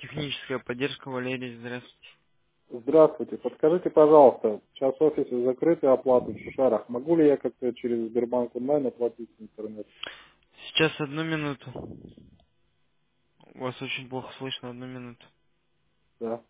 Техническая поддержка, Валерий, здравствуйте. Здравствуйте. Подскажите, пожалуйста, сейчас офисы закрыты, оплату в Шишарах. Могу ли я как-то через Сбербанк онлайн оплатить с интернет? Сейчас одну минуту. Вас очень плохо слышно, одну минуту. Да.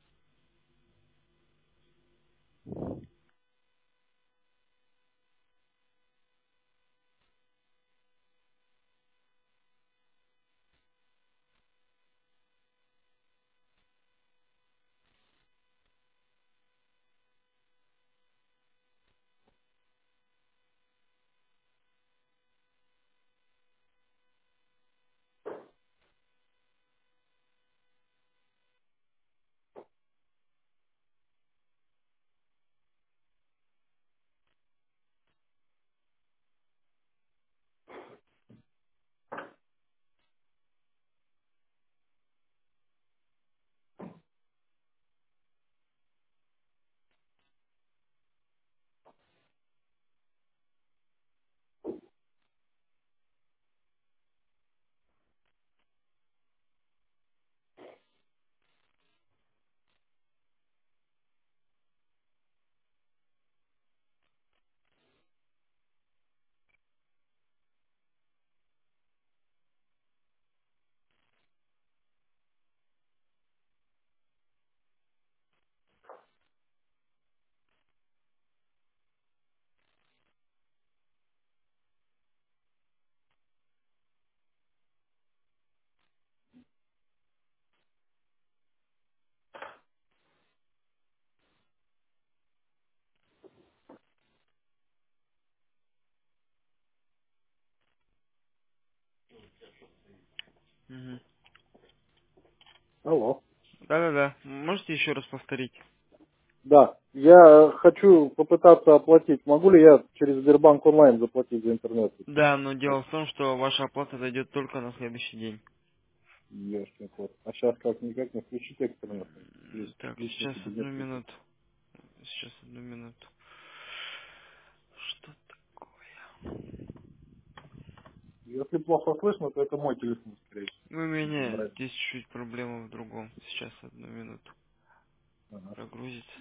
Мгм. Алло. Да-да-да. Можете еще раз повторить? Да. Я хочу попытаться оплатить. Могу ли я через Сбербанк онлайн заплатить за интернет? Да, но дело в том, что ваша оплата дойдет только на следующий день. Ясно, вот. А сейчас как-никак не включить экстренно. Есть Так, личный сейчас одну кабинет. минуту. Сейчас одну минуту. Что такое? Если плохо слышно, то это мой телефон, скорее У всего. Без меня разницы. здесь чуть-чуть проблема в другом. Сейчас одну минуту. Ага. Прогрузится.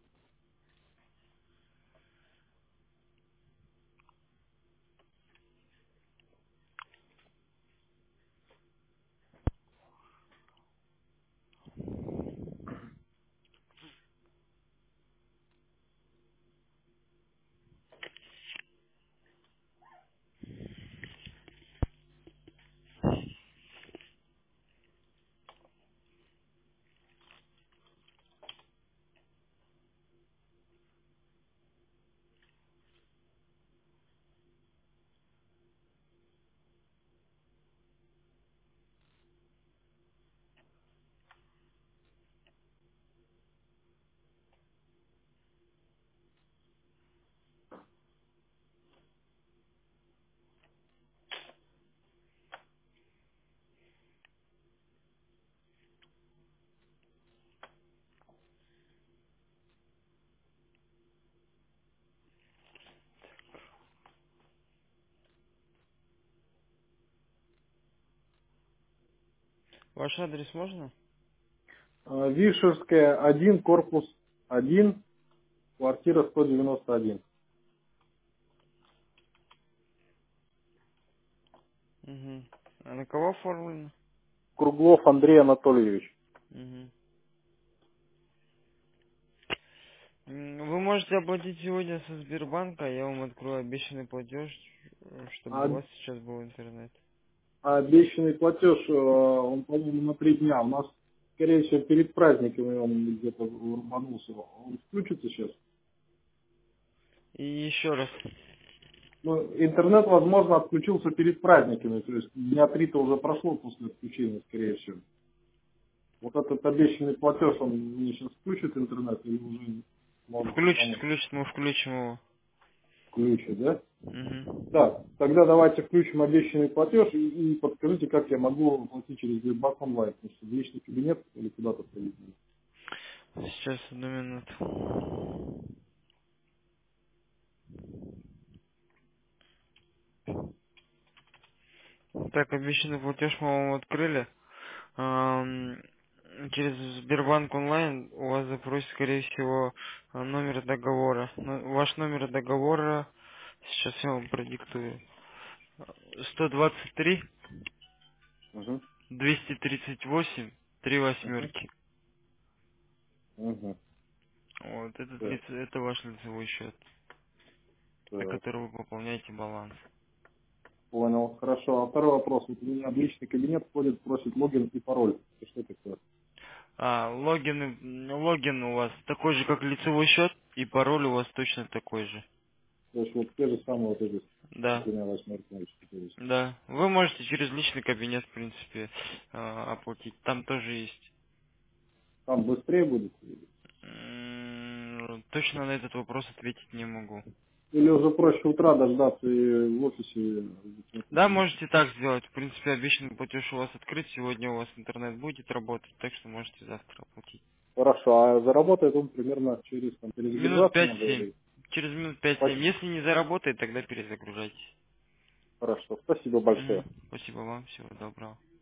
Ваш адрес можно? Вишерская, 1, корпус 1, квартира 191. Угу. А на кого оформлено? Круглов Андрей Анатольевич. Угу. Вы можете оплатить сегодня со Сбербанка, я вам открою обещанный платеж, чтобы А у вас сейчас был интернет. А обещанный платеж, он, по-моему, на 3 дня. У нас, скорее всего, перед праздниками он где-то рубанулся. Он включится сейчас. И еще раз. Ну, интернет, возможно, отключился перед праздниками. То есть дня 3-то уже прошло после отключения, скорее всего. Вот этот обещанный платеж, он мне сейчас включит интернет или уже может Включит, само включит, мы включим его. включит, да? Угу. Да, тогда давайте включим обещанный платеж и подскажите, как я могу платить через Сбербанк онлайн, потому что в личный кабинет или куда-то прийти. Сейчас, одну минуту. Так, обещанный платеж мы вам открыли. Через Сбербанк онлайн у вас запросит, скорее всего, номер договора. Ваш номер договора, сейчас я вам продиктую. 123 Угу. 238 3 Угу. восьмерки. Угу. Вот, Так, это ваш лицевой счет, на так. который вы пополняете баланс. Понял. Хорошо. А второй вопрос. Вот у меня в личный кабинет входит, просит логин и пароль. Это что такое? Логин у вас такой же, как лицевой счет, и пароль у вас точно такой же. То есть вот те же самые вот эти с Да, тремя восьмерками. То есть да. Вы можете через личный кабинет, в принципе, оплатить. Там тоже есть. там быстрее будет? Точно на этот вопрос ответить не могу. Или уже проще утра дождаться и в офисе Да, получить? можете так сделать. В принципе, обещанный платеж у вас открыт. Сегодня у вас интернет будет работать, так что можете завтра оплатить. Хорошо. А заработает он примерно Минут перезагружаться надо пять-семь. или... Через минут пять-семь. Спасибо. Если не заработает, тогда перезагружайтесь. Хорошо. Спасибо большое. Мгм. Спасибо вам. Всего доброго.